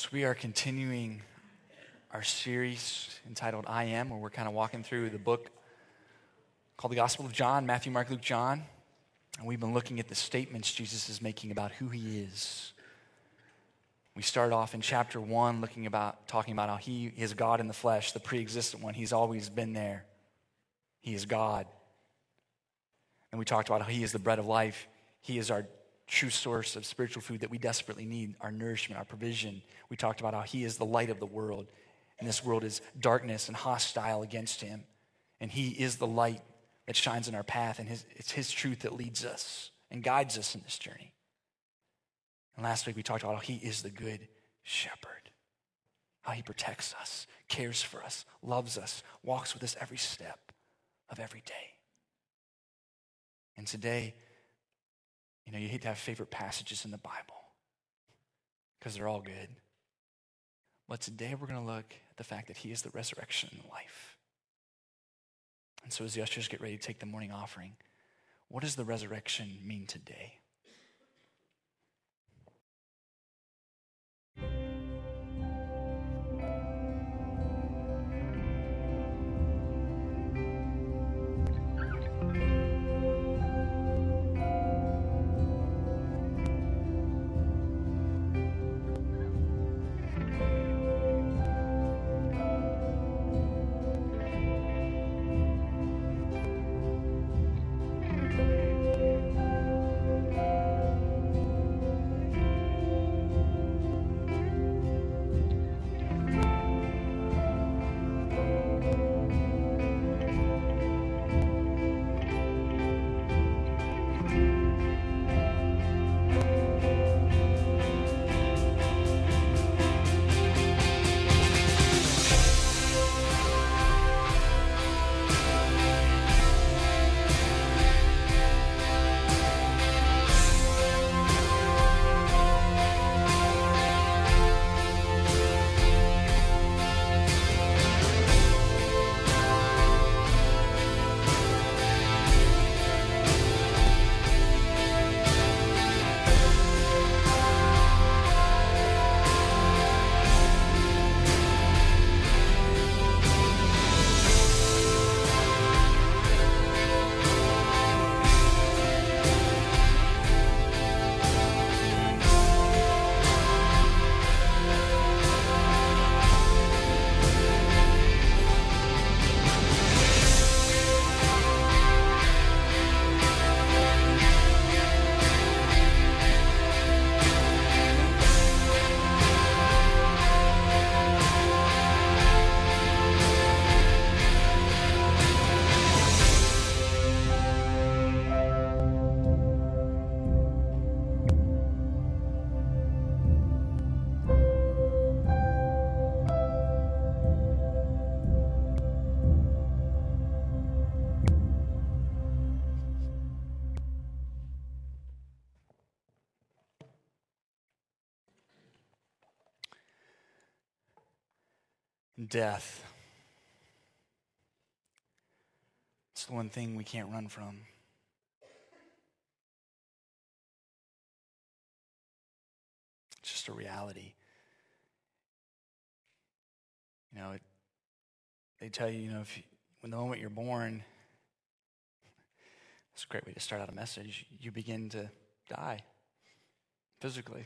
So we are continuing our series entitled I Am, where we're kind of walking through the book called the Gospel of John, Matthew, Mark, Luke, John. And we've been looking at the statements Jesus is making about who he is. We started off in chapter 1 talking about how he is God in the flesh, the pre-existent one. He's always been there. He is God. And we talked about how he is the bread of life. He is our true source of spiritual food that we desperately need, our nourishment, our provision. We talked about how he is the light of the world, and this world is darkness and hostile against him. And he is the light that shines in our path, and it's his truth that leads us and guides us in this journey. And last week we talked about how he is the good shepherd, how he protects us, cares for us, loves us, walks with us every step of every day. And today, you hate to have favorite passages in the Bible because they're all good. But today we're going to look at the fact that he is the resurrection and the life. And so as the ushers get ready to take the morning offering, what does the resurrection mean today? Death. It's the one thing we can't run from. It's just a reality. They tell you, when the moment you're born, it's a great way to start out a message, you begin to die physically.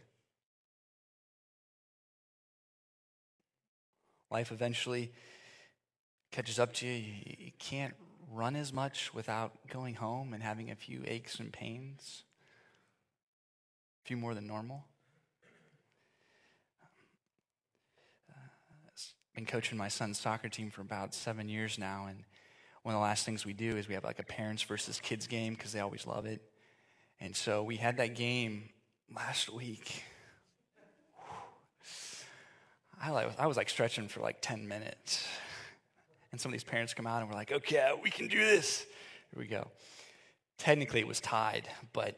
Life eventually catches up to you. You can't run as much without going home and having a few aches and pains, a few more than normal. I've been coaching my son's soccer team for about 7 years now, and one of the last things we do is we have like a parents versus kids game because they always love it. And so we had that game last week. I was like stretching for like 10 minutes. And some of these parents come out and we're like, okay, we can do this. Here we go. Technically it was tied, but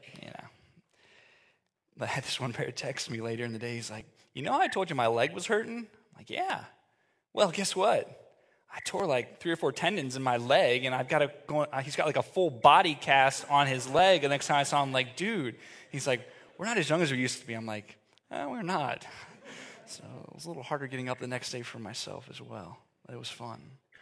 I had this one parent text me later in the day. He's like, I told you my leg was hurting? I'm like, yeah. Well, guess what? I tore like 3 or 4 tendons in my leg, and he's got like a full body cast on his leg. The next time I saw him, like, dude, he's like, we're not as young as we used to be. I'm like, we're not. So it was a little harder getting up the next day for myself as well, but it was fun.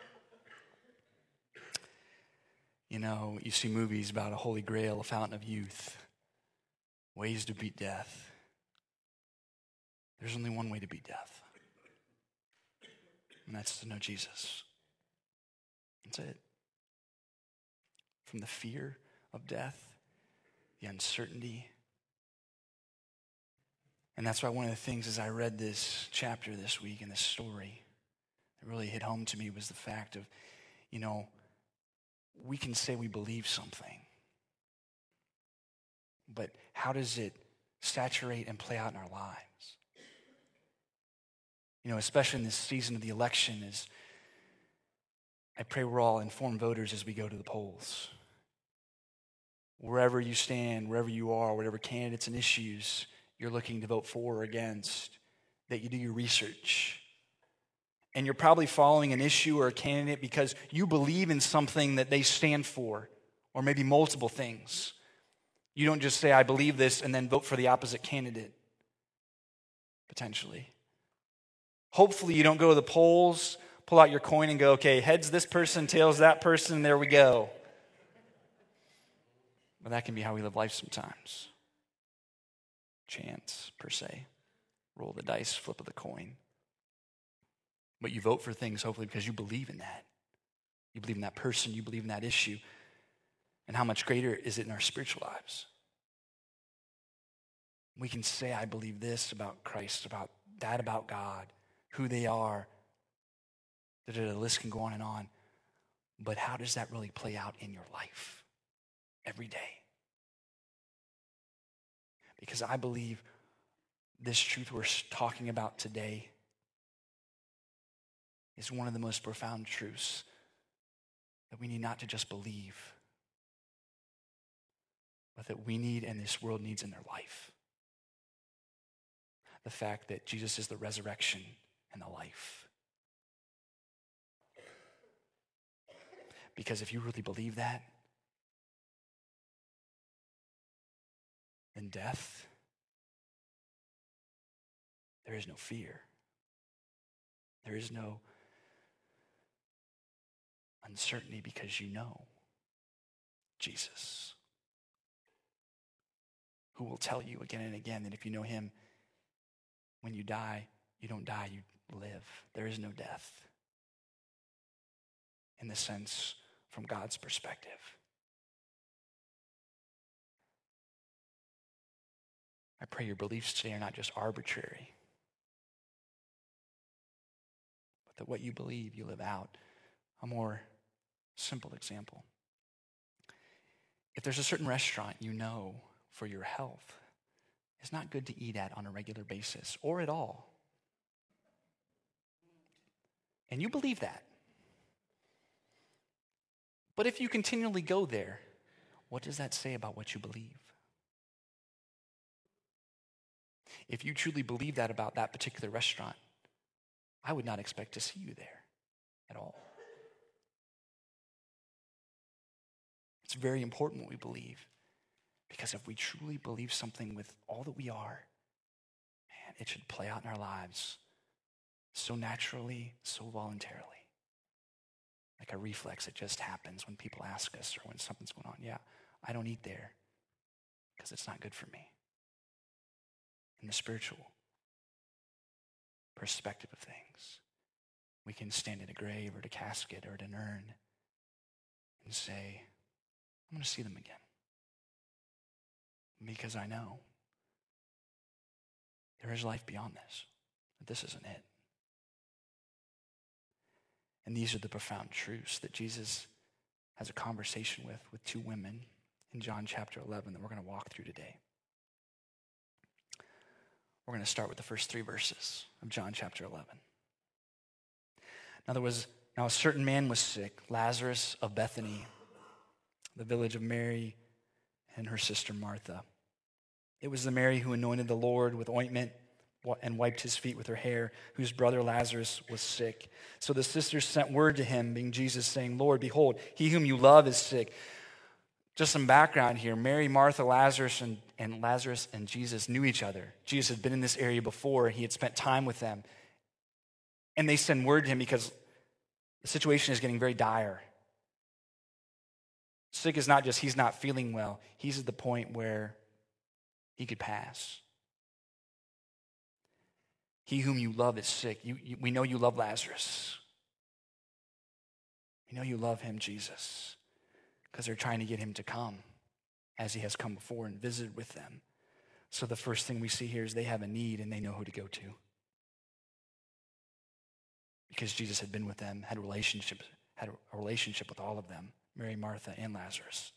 You know, you see movies about a holy grail, a fountain of youth, ways to beat death. There's only one way to beat death, and that's to know Jesus. That's it. From the fear of death, the uncertainty. And that's why one of the things as I read this chapter this week and this story that really hit home to me was the fact of, you know, we can say we believe something, but how does it saturate and play out in our lives? You know, especially in this season of the election, is I pray we're all informed voters as we go to the polls. Wherever you stand, wherever you are, whatever candidates and issues you're looking to vote for or against, that you do your research. And you're probably following an issue or a candidate because you believe in something that they stand for, or maybe multiple things. You don't just say, I believe this, and then vote for the opposite candidate, potentially. Hopefully you don't go to the polls, pull out your coin and go, okay, heads this person, tails that person, there we go. But that can be how we live life sometimes. Chance, per se. Roll the dice, flip of the coin. But you vote for things, hopefully, because you believe in that. You believe in that person, you believe in that issue. And how much greater is it in our spiritual lives? We can say, I believe this about Christ, about that, about God, who they are. The list can go on and on. But how does that really play out in your life every day? Because I believe this truth we're talking about today is one of the most profound truths that we need not to just believe, but that we need and this world needs in their life. The fact that Jesus is the resurrection and the life. Because if you really believe that, then death, there is no fear. There is no uncertainty because you know Jesus, who will tell you again and again that if you know him, when you die, you don't die, you live. There is no death in the sense from God's perspective. I pray your beliefs today are not just arbitrary, but that what you believe, you live out. A more simple example. If there's a certain restaurant you know for your health is not good to eat at on a regular basis or at all, and you believe that, but if you continually go there, what does that say about what you believe? If you truly believe that about that particular restaurant, I would not expect to see you there at all. It's very important what we believe, because if we truly believe something with all that we are, man, it should play out in our lives so naturally, so voluntarily. Like a reflex that just happens when people ask us or when something's going on. Yeah, I don't eat there because it's not good for me. In the spiritual perspective of things, we can stand at a grave or at a casket or at an urn and say, I'm going to see them again. Because I know there is life beyond this. That this isn't it. And these are the profound truths that Jesus has a conversation with two women in John chapter 11 that we're going to walk through today. We're going to start with the first 3 verses of John chapter 11. Now a certain man was sick, Lazarus of Bethany, the village of Mary and her sister Martha. It was the Mary who anointed the Lord with ointment and wiped his feet with her hair, whose brother Lazarus was sick. So the sisters sent word to him, being Jesus, saying, Lord, behold, he whom you love is sick. Just some background here. Mary, Martha, Lazarus, and Lazarus and Jesus knew each other. Jesus had been in this area before. He had spent time with them. And they send word to him because the situation is getting very dire. Sick is not just he's not feeling well. He's at the point where he could pass. He whom you love is sick. We know you love Lazarus. We know you love him, Jesus, because they're trying to get him to come as he has come before and visited with them. So the first thing we see here is they have a need and they know who to go to. Because Jesus had been with them, had a relationship with all of them, Mary, Martha, and Lazarus.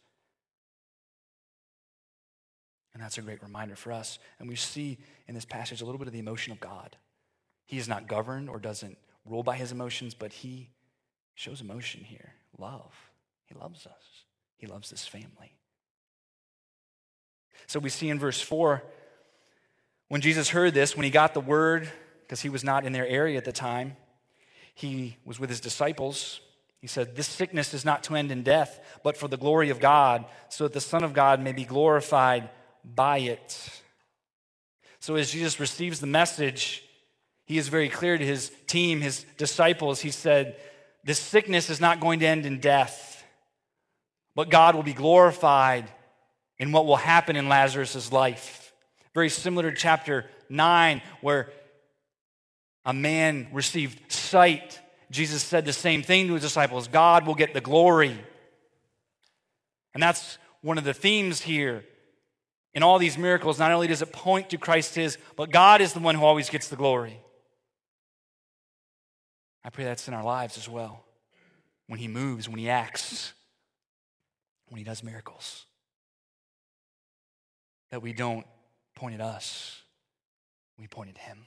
And that's a great reminder for us. And we see in this passage a little bit of the emotion of God. He is not governed or doesn't rule by his emotions, but he shows emotion here. Love. He loves us. He loves this family. So we see in verse 4, when Jesus heard this, when he got the word, because he was not in their area at the time, he was with his disciples. He said, "This sickness is not to end in death, but for the glory of God, so that the Son of God may be glorified by it." So as Jesus receives the message, he is very clear to his team, his disciples. He said, this sickness is not going to end in death, but God will be glorified in what will happen in Lazarus' life. Very similar to chapter 9, where a man received sight. Jesus said the same thing to his disciples. God will get the glory. And that's one of the themes here. In all these miracles, not only does it point to Christ his, but God is the one who always gets the glory. I pray that's in our lives as well. When he moves, when he acts, when he does miracles. That we don't point at us, we point at him.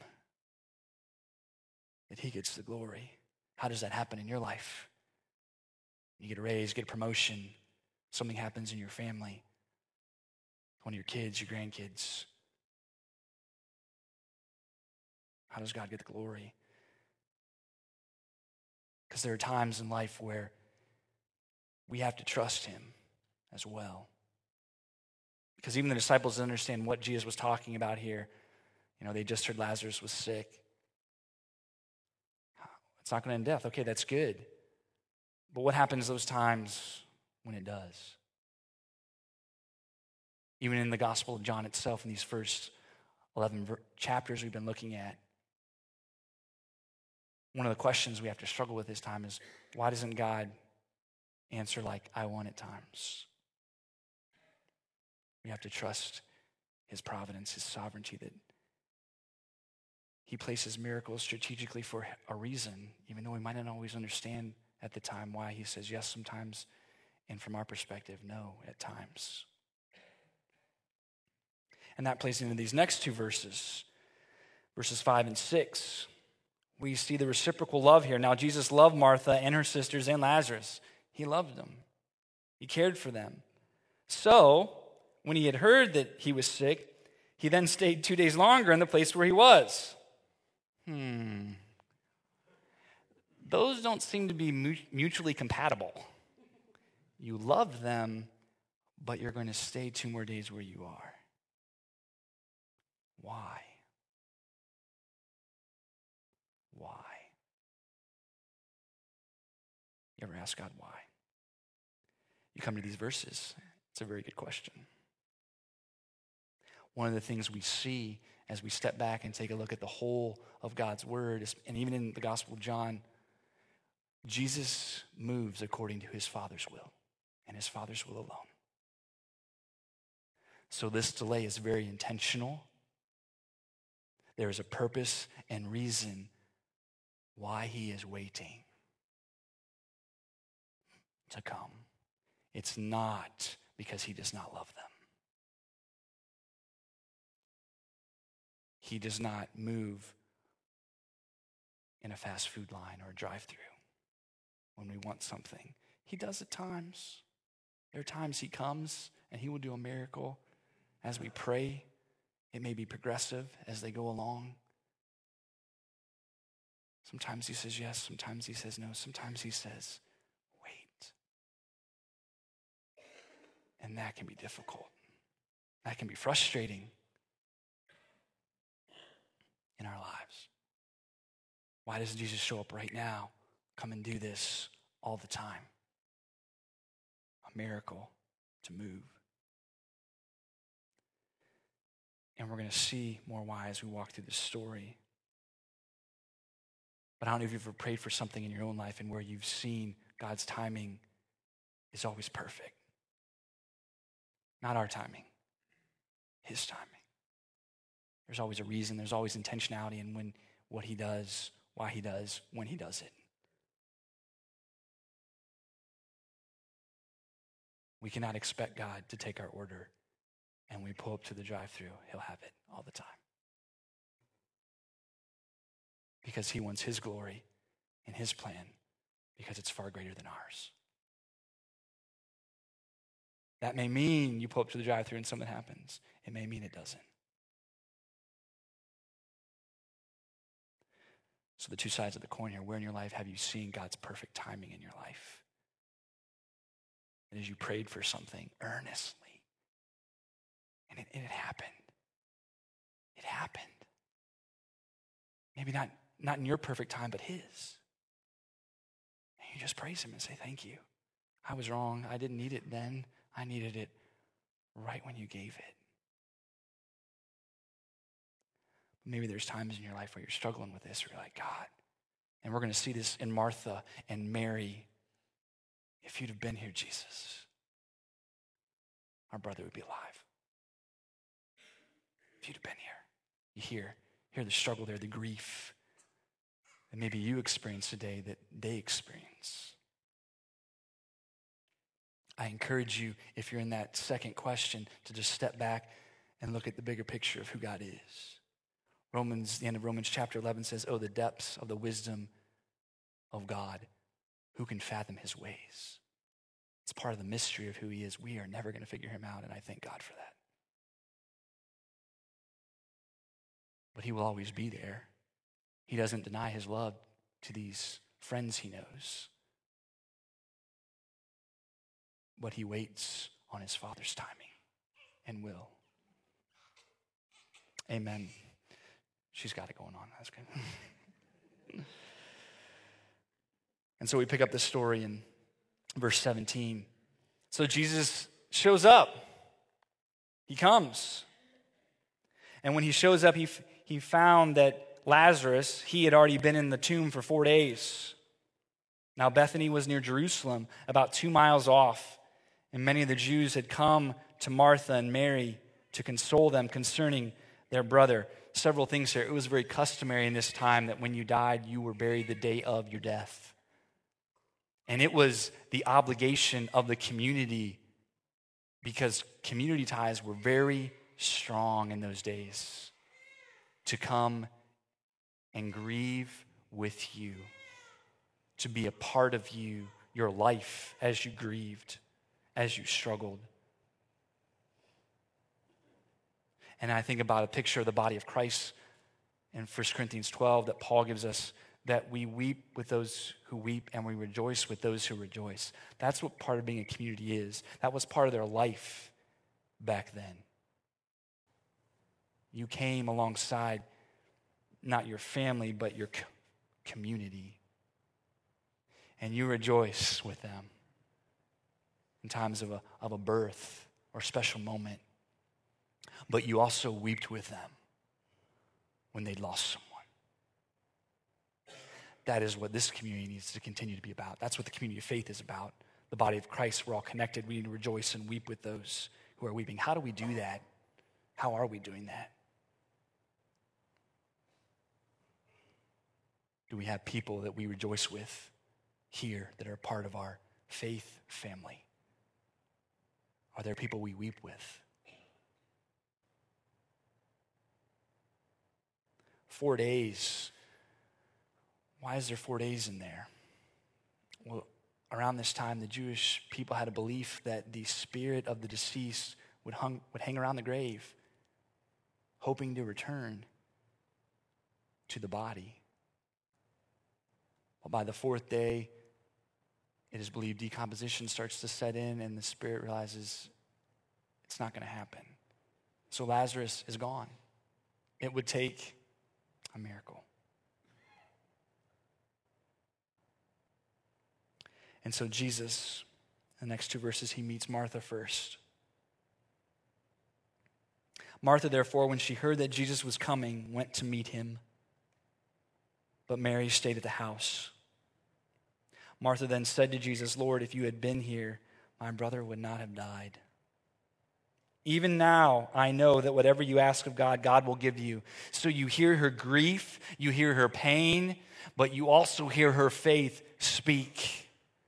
That he gets the glory. How does that happen in your life? You get a raise, get a promotion, something happens in your family, one of your kids, your grandkids. How does God get the glory? Because there are times in life where we have to trust him as well. Because even the disciples didn't understand what Jesus was talking about here. They just heard Lazarus was sick. It's not going to end in death. Okay, that's good. But what happens those times when it does? Even in the Gospel of John itself, in these first 11 chapters we've been looking at, one of the questions we have to struggle with this time is, why doesn't God answer like I want at times? We have to trust his providence, his sovereignty, that he places miracles strategically for a reason, even though we might not always understand at the time why he says yes sometimes, and from our perspective, no at times. And that plays into these next two verses, verses 5 and 6. We see the reciprocal love here. Now, Jesus loved Martha and her sisters and Lazarus. He loved them. He cared for them. So, when he had heard that he was sick, he then stayed 2 days longer in the place where he was. Those don't seem to be mutually compatible. You love them, but you're going to stay 2 more days where you are. Why? Why? You ever ask God why? You come to these verses. It's a very good question. One of the things we see as we step back and take a look at the whole of God's word, and even in the Gospel of John, Jesus moves according to his Father's will and his Father's will alone. So this delay is very intentional. There is a purpose and reason why he is waiting to come. It's not because he does not love them. He does not move in a fast food line or a drive-through when we want something. He does at times. There are times he comes and he will do a miracle as we pray. It may be progressive as they go along. Sometimes he says yes, sometimes he says no, sometimes he says wait. And that can be difficult. That can be frustrating in our lives. Why doesn't Jesus show up right now? Come and do this all the time. A miracle to move. And we're going to see more why as we walk through this story. But I don't know if you've ever prayed for something in your own life and where you've seen God's timing is always perfect. Not our timing, his timing. There's always a reason, there's always intentionality in when what he does, why he does, when he does it. We cannot expect God to take our order and we pull up to the drive-thru, he'll have it all the time. Because he wants his glory and his plan because it's far greater than ours. That may mean you pull up to the drive-thru and something happens. It may mean it doesn't. So the two sides of the coin here, where in your life have you seen God's perfect timing in your life? And as you prayed for something earnestly, and it happened. It happened. Maybe not in your perfect time, but his. And you just praise him and say, thank you. I was wrong. I didn't need it then. I needed it right when you gave it. Maybe there's times in your life where you're struggling with this, where you're like, God, and we're going to see this in Martha and Mary. If you'd have been here, Jesus, our brother would be alive. If you'd have been here. You hear the struggle there, the grief that maybe you experience today that they experience. I encourage you, if you're in that second question, to just step back and look at the bigger picture of who God is. The end of Romans chapter 11 says, oh, the depths of the wisdom of God. Who can fathom his ways? It's part of the mystery of who he is. We are never going to figure him out, and I thank God for that. But he will always be there. He doesn't deny his love to these friends he knows. But he waits on his Father's timing and will. Amen. She's got it going on. That's good. And so we pick up the story in verse 17. So Jesus shows up. He comes. And when he shows up, he found that Lazarus, he had already been in the tomb for 4 days. Now Bethany was near Jerusalem, about 2 miles off. And many of the Jews had come to Martha and Mary to console them concerning their brother. Several things here. It was very customary in this time that when you died, you were buried the day of your death. And it was the obligation of the community, because community ties were very strong in those days, to come and grieve with you, to be a part of you, your life as you grieved, as you struggled. And I think about a picture of the body of Christ in 1 Corinthians 12 that Paul gives us, that we weep with those who weep and we rejoice with those who rejoice. That's what part of being a community is. That was part of their life back then. You came alongside not your family, but your community. And you rejoice with them in times of a birth or special moment. But you also wept with them when they'd lost someone. That is what this community needs to continue to be about. That's what the community of faith is about. The body of Christ, we're all connected. We need to rejoice and weep with those who are weeping. How do we do that? How are we doing that? Do we have people that we rejoice with here that are part of our faith family? Are there people we weep with? 4 days. Why is there 4 days in there? Well, around this time, the Jewish people had a belief that the spirit of the deceased would hang around the grave, hoping to return to the body. Well, by the 4th day, it is believed decomposition starts to set in, and the spirit realizes It's not going to happen. So Lazarus is gone. It would take a miracle. And so Jesus, the next two verses, he meets Martha first. Martha, therefore, when she heard that Jesus was coming, went to meet him. But Mary stayed at the house. Martha then said to Jesus, Lord, if you had been here, my brother would not have died. Even now, I know that whatever you ask of God, God will give you. So you hear her grief, you hear her pain, but you also hear her faith speak.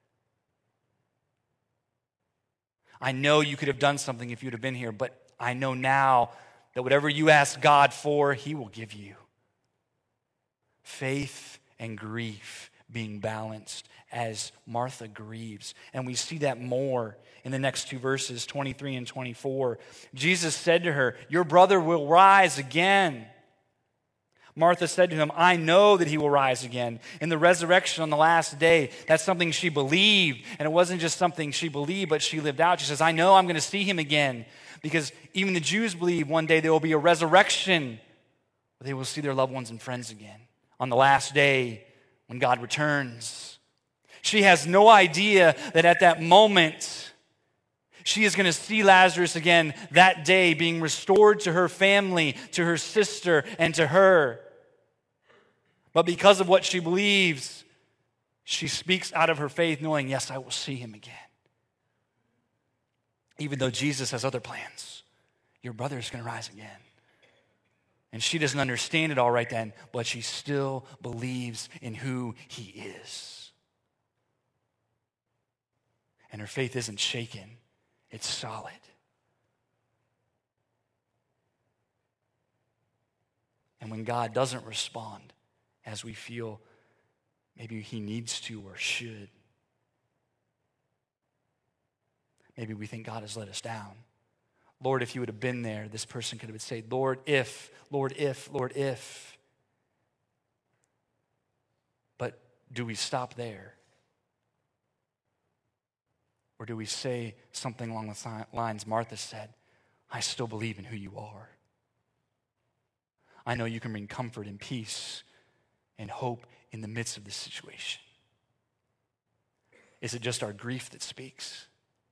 I know you could have done something if you'd have been here, but I know now that whatever you ask God for, he will give you. Faith and grief being balanced as Martha grieves. And we see that more in the next two verses, 23 and 24. Jesus said to her, your brother will rise again. Martha said to him, I know that he will rise again in the resurrection on the last day. That's something she believed. And it wasn't just something she believed, but she lived out. She says, I know I'm going to see him again. Because even the Jews believe one day there will be a resurrection where they will see their loved ones and friends again on the last day when God returns. She has no idea that at that moment she is going to see Lazarus again that day, being restored to her family, to her sister, and to her. But because of what she believes, she speaks out of her faith, knowing, yes, I will see him again. Even though Jesus has other plans. Your brother is going to rise again. And she doesn't understand it all right then, but she still believes in who he is. And her faith isn't shaken, it's solid. And when God doesn't respond as we feel maybe he needs to or should, maybe we think God has let us down. Lord, if you would have been there, this person could have said, Lord, if. But do we stop there? Or do we say something along the lines Martha said, I still believe in who you are. I know you can bring comfort and peace and hope in the midst of this situation. Is it just our grief that speaks?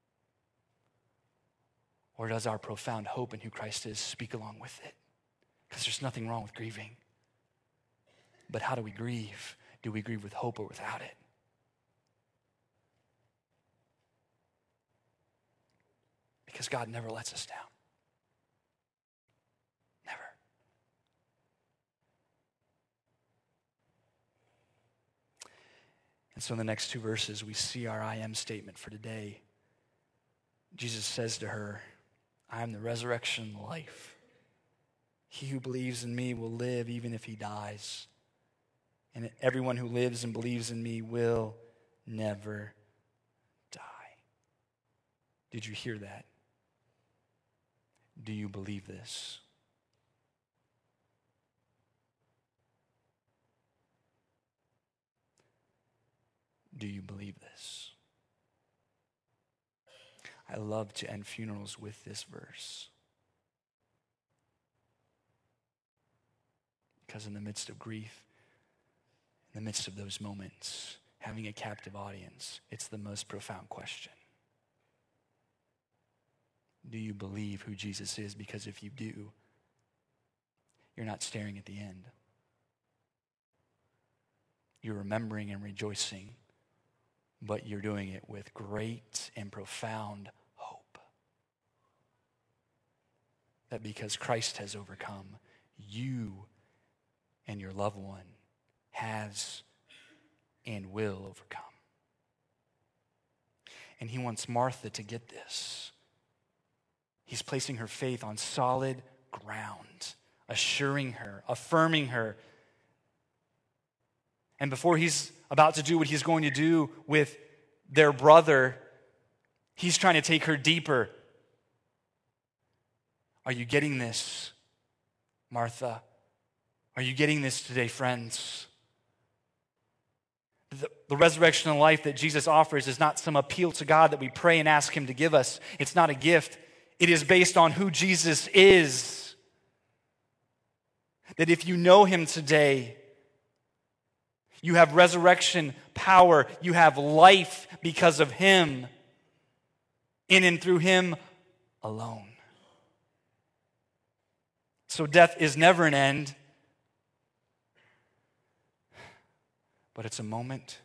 Or does our profound hope in who Christ is speak along with it? Because there's nothing wrong with grieving. But how do we grieve? Do we grieve with hope or without it? Because God never lets us down. Never. And so in the next two verses, we see our I am statement for today. Jesus says to her, I am the resurrection and the life. He who believes in me will live even if he dies. And everyone who lives and believes in me will never die. Did you hear that? Do you believe this? Do you believe this? I love to end funerals with this verse. Because in the midst of grief, in the midst of those moments, having a captive audience, it's the most profound question. Do you believe who Jesus is? Because if you do, you're not staring at the end. You're remembering and rejoicing, but you're doing it with great and profound hope. That because Christ has overcome, you and your loved one has and will overcome. And he wants Martha to get this. He's placing her faith on solid ground, assuring her, affirming her. And before he's about to do what he's going to do with their brother, he's trying to take her deeper. Are you getting this, Martha? Are you getting this today, friends? The resurrection and life that Jesus offers is not some appeal to God that we pray and ask him to give us. It's not a gift. It is based on who Jesus is. That if you know him today, you have resurrection power. You have life because of him, in and through him alone. So death is never an end, but it's a moment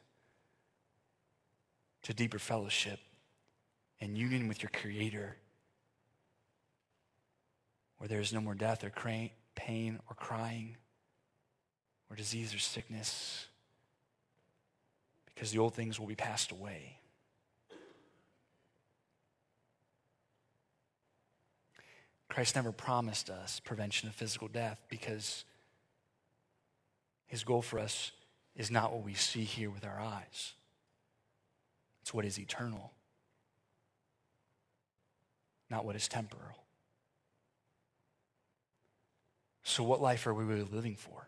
to deeper fellowship and union with your Creator, where there is no more death or pain or crying or disease or sickness, because the old things will be passed away. Christ never promised us prevention of physical death, because his goal for us is not what we see here with our eyes. It's what is eternal, not what is temporal. So what life are we really living for?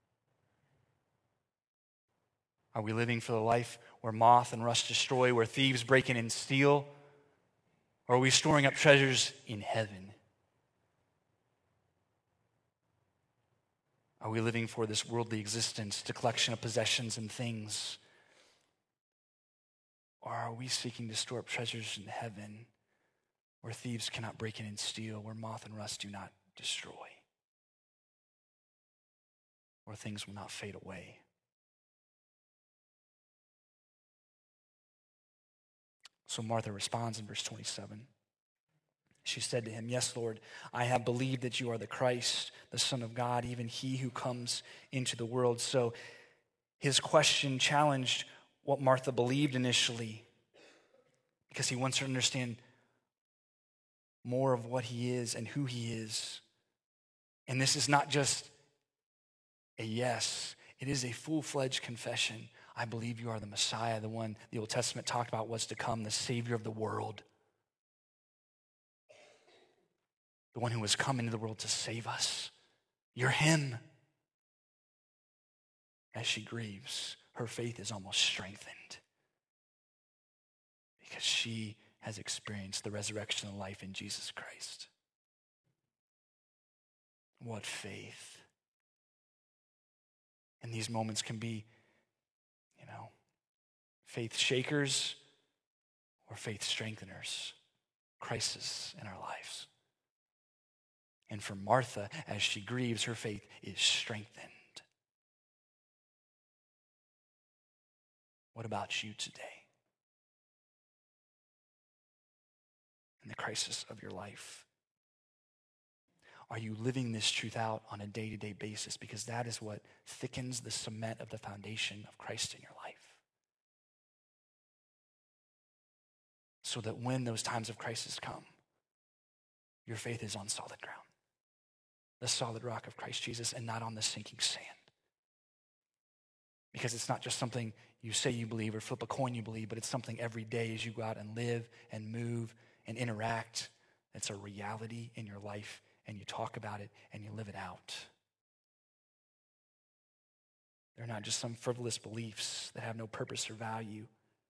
Are we living for the life where moth and rust destroy, where thieves break in and steal? Or are we storing up treasures in heaven? Are we living for this worldly existence, the collection of possessions and things? Or are we seeking to store up treasures in heaven, where thieves cannot break in and steal, where moth and rust do not destroy, where things will not fade away? So Martha responds in verse 27. She said to him, "Yes, Lord, I have believed that you are the Christ, the Son of God, even he who comes into the world." So his question challenged what Martha believed initially, because he wants her to understand more of what he is and who he is. And this is not just a yes, it is a full-fledged confession. I believe you are the Messiah, the one the Old Testament talked about was to come, the Savior of the world, the one who has come into the world to save us. You're him. As she grieves, her faith is almost strengthened, because she has experienced the resurrection and life in Jesus Christ. What faith. And these moments can be, faith shakers or faith strengtheners, crisis in our lives. And for Martha, as she grieves, her faith is strengthened. What about you today? In the crisis of your life, are you living this truth out on a day-to-day basis? Because that is what thickens the cement of the foundation of Christ in your life. So that when those times of crisis come, your faith is on solid ground, the solid rock of Christ Jesus, and not on the sinking sand. Because it's not just something you say you believe or flip a coin you believe, but it's something every day as you go out and live and move and interact. It's a reality in your life, and you talk about it and you live it out. They're not just some frivolous beliefs that have no purpose or value.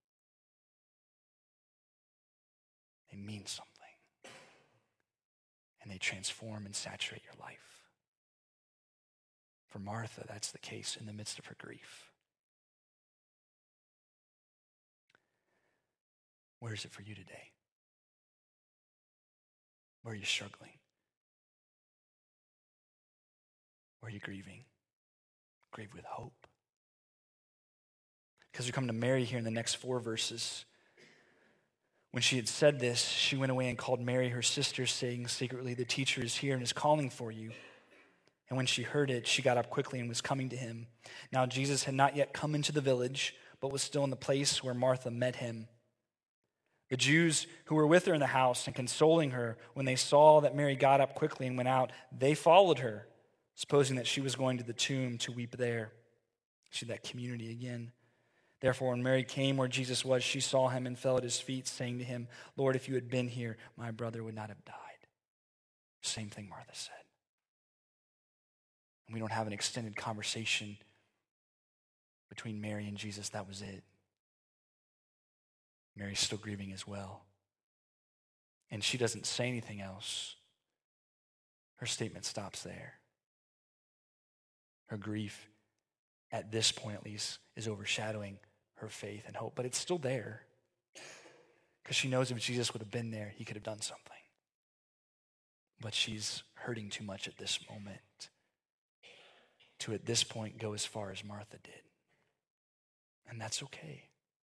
They mean something, and they transform and saturate your life. For Martha, that's the case in the midst of her grief. Where is it for you today? Where are you struggling? Where are you grieving? Grieve with hope. Because we come to Mary here in the next 4 verses. When she had said this, she went away and called Mary, her sister, saying secretly, "The teacher is here and is calling for you." And when she heard it, she got up quickly and was coming to him. Now Jesus had not yet come into the village, but was still in the place where Martha met him. The Jews who were with her in the house and consoling her, when they saw that Mary got up quickly and went out, they followed her, supposing that she was going to the tomb to weep there. See that community again. Therefore, when Mary came where Jesus was, she saw him and fell at his feet, saying to him, "Lord, if you had been here, my brother would not have died." Same thing Martha said. And we don't have an extended conversation between Mary and Jesus. That was it. Mary's still grieving as well. and she doesn't say anything else, her statement stops there. Her grief, at this point at least, is overshadowing her faith and hope, but it's still there because she knows if Jesus would have been there, he could have done something. But she's hurting too much at this moment to, at this point, go as far as Martha did. And that's okay.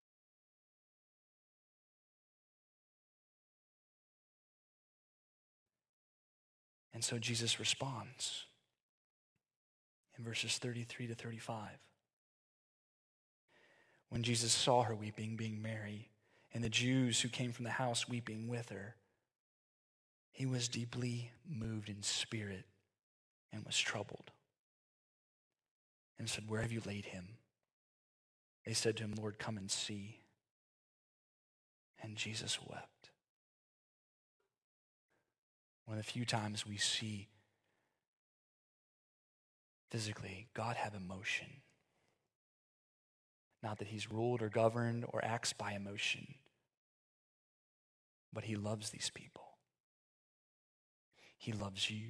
And so Jesus responds in verses 33 to 35. When Jesus saw her weeping, being Mary, and the Jews who came from the house weeping with her, he was deeply moved in spirit and was troubled, and said, "Where have you laid him?" They said to him, "Lord, come and see." And Jesus wept. One of the few times we see physically God have emotion. Not that he's ruled or governed or acts by emotion, but he loves these people. He loves you.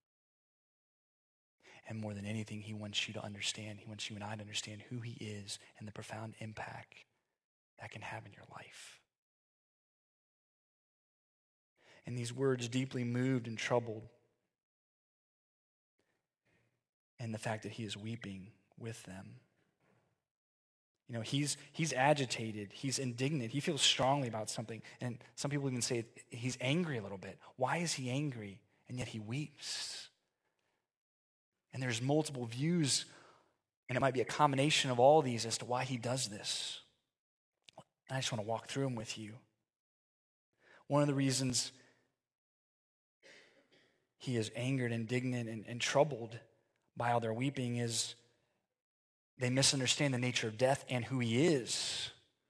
And more than anything, he wants you to understand, he wants you and I to understand who he is and the profound impact that can have in your life. And these words, deeply moved and troubled, and the fact that he is weeping with them. You know, he's agitated, he's indignant, he feels strongly about something. And some people even say he's angry a little bit. Why is he angry? And yet he weeps. And there's multiple views, and it might be a combination of all these as to why he does this. And I just want to walk through them with you. One of the reasons he is angered, indignant, and troubled by all their weeping is they misunderstand the nature of death and who he is.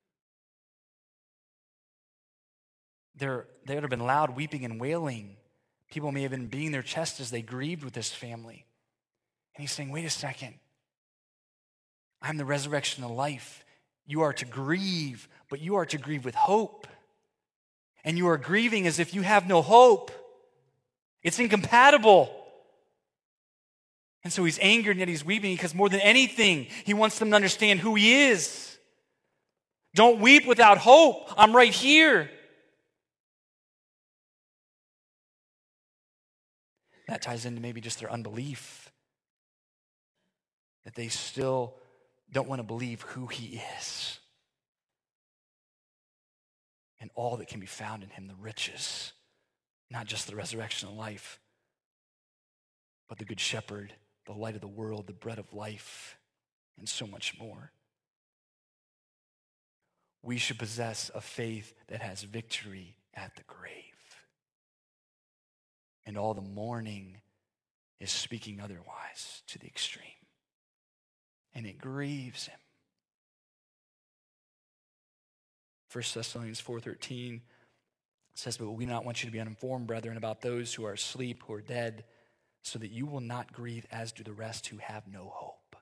There would have been loud weeping and wailing. People may have been beating their chests as they grieved with this family. And he's saying, wait a second. I'm the resurrection and the life. You are to grieve, but you are to grieve with hope. And you are grieving as if you have no hope. It's incompatible. And so he's angered and yet he's weeping because more than anything, he wants them to understand who he is. Don't weep without hope. I'm right here. That ties into maybe just their unbelief. That they still don't want to believe who he is. And all that can be found in him, the riches. Not just the resurrection of life, but the good shepherd, the light of the world, the bread of life, and so much more. We should possess a faith that has victory at the grave. And all the mourning is speaking otherwise to the extreme. And it grieves him. 1 Thessalonians 4:13 says, "But we do not want you to be uninformed, brethren, about those who are asleep, who are dead, so that you will not grieve as do the rest who have no hope."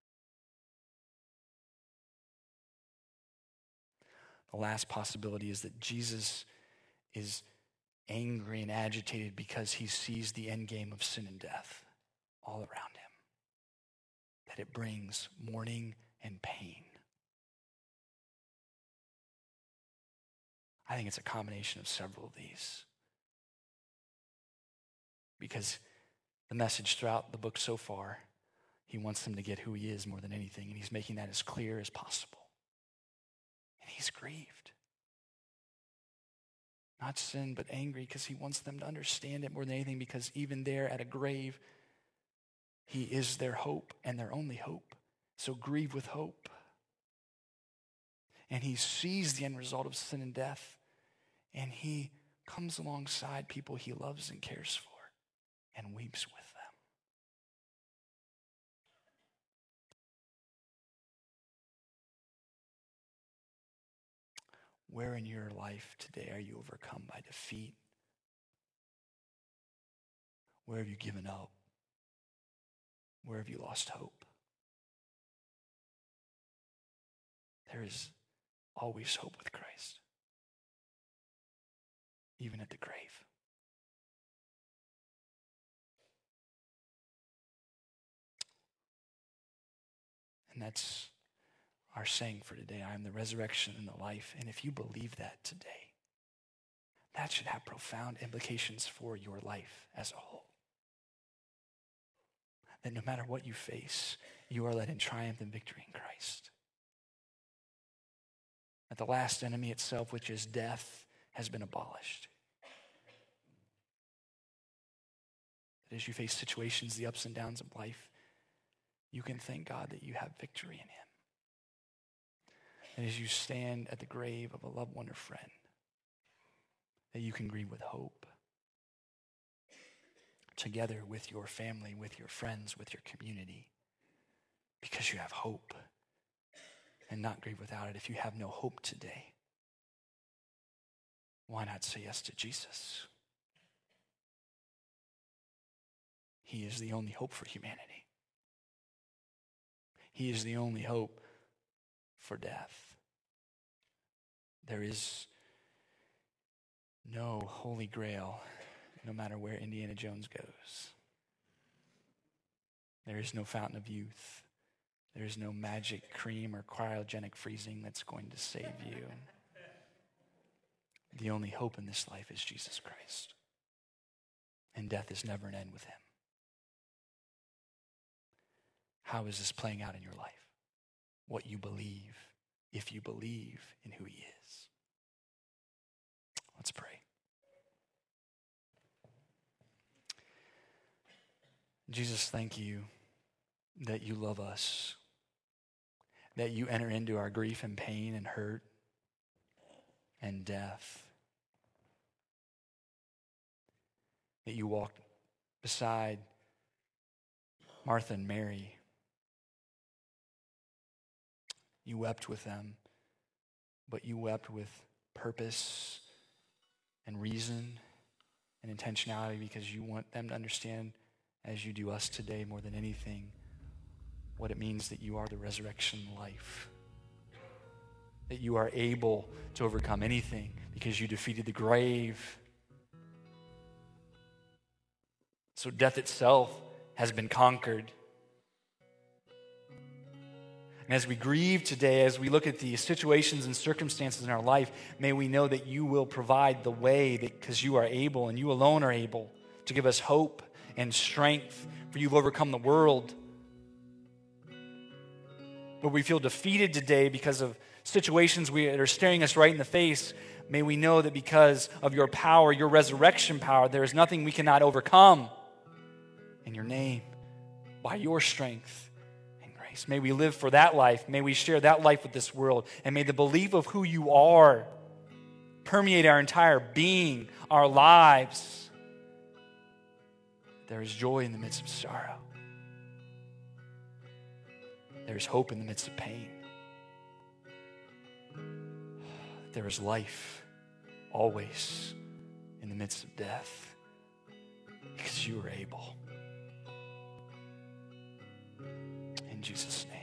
The last possibility is that Jesus is angry and agitated because he sees the end game of sin and death all around him. That it brings mourning and pain. I think it's a combination of several of these. Because the message throughout the book so far, he wants them to get who he is more than anything, and he's making that as clear as possible. And he's grieved. Not sin, but angry, because he wants them to understand it more than anything, because even there at a grave, he is their hope and their only hope. So grieve with hope. And he sees the end result of sin and death, and he comes alongside people he loves and cares for and weeps with them. Where in your life today are you overcome by defeat? Where have you given up? Where have you lost hope? There is always hope with Christ. even at the grave. And that's our saying for today. I am the resurrection and the life. And if you believe that today, that should have profound implications for your life as a whole. That no matter what you face, you are led in triumph and victory in Christ. That the last enemy itself, which is death, has been abolished. That as you face situations, the ups and downs of life, you can thank God that you have victory in him. And as you stand at the grave of a loved one or friend, that you can grieve with hope, together with your family, with your friends, with your community, because you have hope, and not grieve without it. If you have no hope today, why not say yes to Jesus? He is the only hope for humanity. He is the only hope for death. There is no holy grail, no matter where Indiana Jones goes. There is no fountain of youth. There is no magic cream or cryogenic freezing that's going to save you. The only hope in this life is Jesus Christ. And death is never an end with him. How is this playing out in your life? What you believe, if you believe in who he is. Let's pray. Jesus, thank you that you love us, that you enter into our grief and pain and hurt and death, that you walked beside Martha and Mary. You wept with them, but you wept with purpose and reason and intentionality because you want them to understand, as you do us today more than anything, what it means that you are the resurrection life. That you are able to overcome anything because you defeated the grave. So death itself has been conquered. And as we grieve today, as we look at the situations and circumstances in our life, may we know that you will provide the way because you are able and you alone are able to give us hope and strength, for you've overcome the world. But we feel defeated today because of situations that are staring us right in the face. May we know that because of your power, your resurrection power, there is nothing we cannot overcome in your name, by your strength. May we live for that life. May we share that life with this world. And may the belief of who you are permeate our entire being, our lives. There is joy in the midst of sorrow. There is hope in the midst of pain. There is life always in the midst of death because you are able. In Jesus' name.